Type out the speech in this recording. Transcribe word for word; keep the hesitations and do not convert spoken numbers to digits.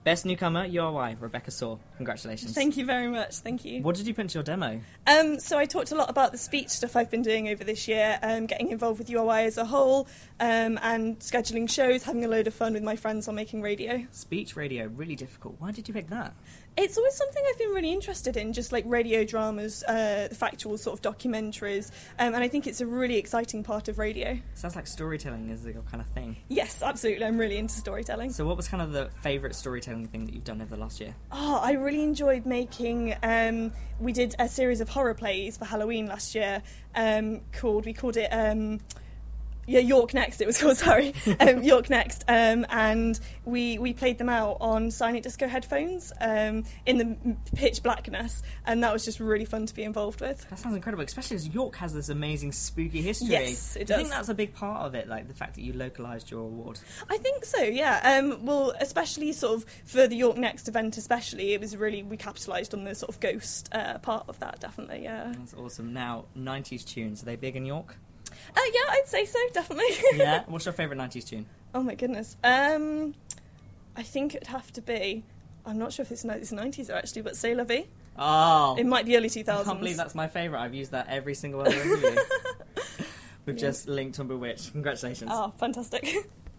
Best Newcomer, U R Y, Rebecca Saw. Congratulations. Thank you very much. Thank you. What did you put into your demo? Um, so I talked a lot about the speech stuff I've been doing over this year, um, getting involved with U R Y as a whole, um, and scheduling shows, having a load of fun with my friends on Making Radio. Speech radio, really difficult. Why did you pick that? It's always something I've been really interested in, just like radio dramas, uh, factual sort of documentaries, um, and I think it's a really exciting part of radio. Sounds like storytelling is your kind of thing. Yes, absolutely. I'm really into storytelling. So what was kind of the favourite storytelling thing that you've done over the last year? Oh, I really enjoyed making... Um, we did a series of horror plays for Halloween last year um, called... We called it... Um, Yeah, York Next, it was called, sorry. um, York Next. Um, and we, we played them out on Silent Disco headphones um, in the pitch blackness, and that was just really fun to be involved with. That sounds incredible, especially as York has this amazing spooky history. Yes, it Do you does. think that's a big part of it, like the fact that you localised your award? I think so, yeah. Um, well, especially sort of for the York Next event especially, it was really, we capitalised on the sort of ghost uh, part of that, definitely, yeah. That's awesome. Now, nineties tunes, are they big in York? Uh, yeah, I'd say so, definitely. Yeah? What's your favourite nineties tune? Oh my goodness. Um, I think it'd have to be, I'm not sure if it's the nineties actually, but C'est La Vie. Oh! It might be early two thousands. I can't believe that's my favourite. I've used that every single other interview. We've Yeah. just linked on Bewitched. Congratulations. Oh, fantastic.